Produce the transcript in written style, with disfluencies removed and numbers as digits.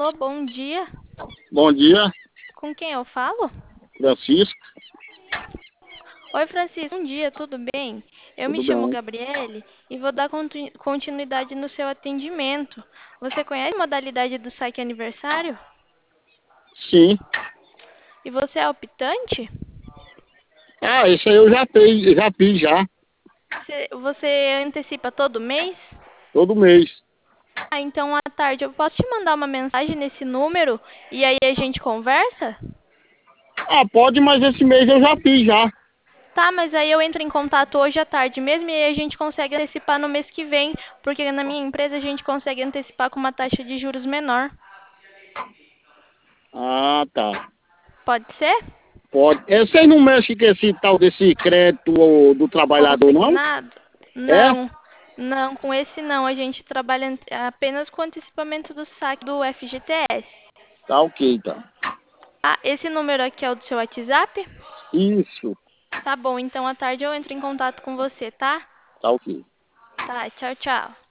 Alô, bom dia. Bom dia, Com quem eu falo? Francisco. Oi, Francisco. Bom dia, tudo bem? Eu me Tudo chamo bem? Gabriele e vou dar continuidade no seu atendimento. Você conhece a modalidade do saque aniversário? Sim. E você é optante? Ah, isso aí eu já fiz já, Você antecipa todo mês? todo mês. Ah, então à tarde eu posso te mandar uma mensagem nesse número e aí a gente conversa? Ah, pode, mas esse mês eu já fiz já. Tá, mas aí eu entro em contato hoje à tarde mesmo e aí a gente consegue antecipar no mês que vem, porque na minha empresa a gente consegue antecipar com uma taxa de juros menor. Ah, tá. Pode ser? Pode. Vocês não mexem com esse tal desse crédito do trabalhador, não? Consignado? É? Não, não, com esse não. A gente trabalha apenas com antecipamento do saque do FGTS. Tá ok, tá. Ah, esse número aqui é o do seu WhatsApp? Isso, Tá bom, então à tarde eu entro em contato com você, tá? tá ok. Tá, tchau, tchau.